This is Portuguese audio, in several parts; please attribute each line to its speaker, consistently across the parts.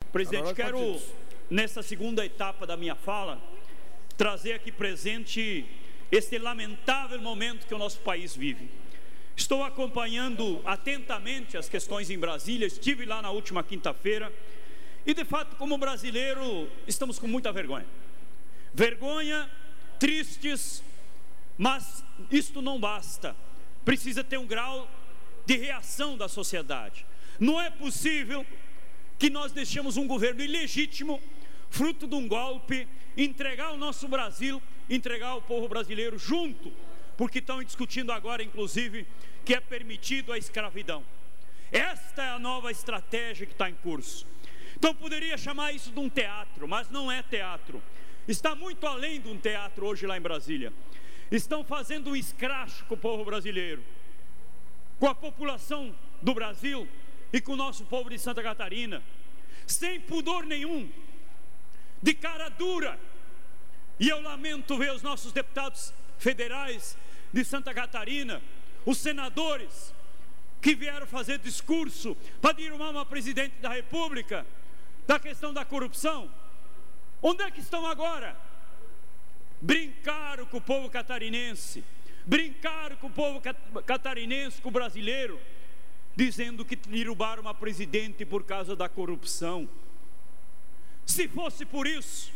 Speaker 1: Presidente, quero, nessa segunda etapa da minha fala, trazer aqui presente este lamentável momento que o nosso país vive. Estou acompanhando atentamente as questões em Brasília, estive lá na última quinta-feira, e de fato, como brasileiro, estamos com muita vergonha. Vergonha, tristes, mas isto não basta. Precisa ter um grau de reação da sociedade. Não é possível que nós deixemos um governo ilegítimo, fruto de um golpe, entregar o nosso Brasil, entregar o povo brasileiro junto, porque estão discutindo agora, inclusive, que é permitido a escravidão. Esta é a nova estratégia que está em curso. Então poderia chamar isso de um teatro, mas não é teatro. Está muito além de um teatro hoje lá em Brasília. Estão fazendo um escracho com o povo brasileiro, com a população do Brasil e com o nosso povo de Santa Catarina, sem pudor nenhum, de cara dura. E eu lamento ver os nossos deputados federais de Santa Catarina, os senadores que vieram fazer discurso para derrubar uma presidente da República, da questão da corrupção. Onde é que estão agora? Brincaram com o povo catarinense, brincaram com o povo catarinense, com o brasileiro, dizendo que derrubaram uma presidente por causa da corrupção. Se fosse por isso,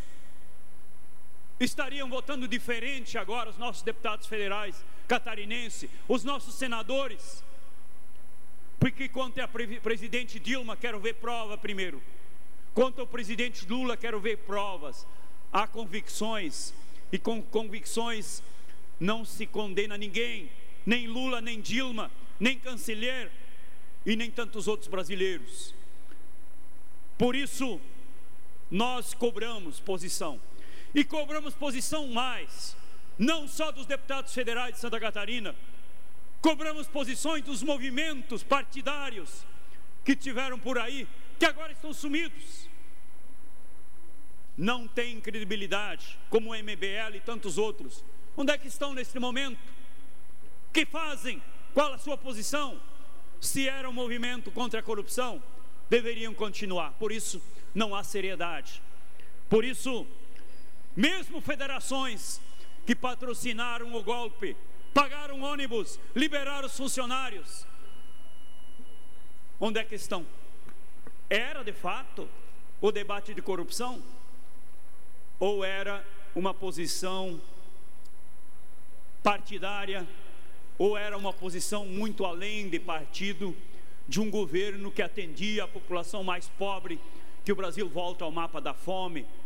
Speaker 1: estariam votando diferente agora os nossos deputados federais catarinenses, os nossos senadores, porque contra a presidente Dilma quero ver prova primeiro, contra o presidente Lula quero ver provas. Há convicções, e com convicções não se condena ninguém, nem Lula, nem Dilma, nem Canceler e nem tantos outros brasileiros. Por isso nós cobramos posição, e cobramos posição mais, não só dos deputados federais de Santa Catarina, cobramos posições dos movimentos partidários que tiveram por aí, que agora estão sumidos, não têm credibilidade, como o MBL e tantos outros. Onde é que estão neste momento? O que fazem? Qual a sua posição? Se era um movimento contra a corrupção, deveriam continuar. Por isso não há seriedade. Por isso, mesmo federações que patrocinaram o golpe, pagaram ônibus, liberaram os funcionários, onde é que estão? Era de fato o debate de corrupção? Ou era uma posição partidária, ou era uma posição muito além de partido, de um governo que atendia a população mais pobre, que o Brasil volta ao mapa da fome,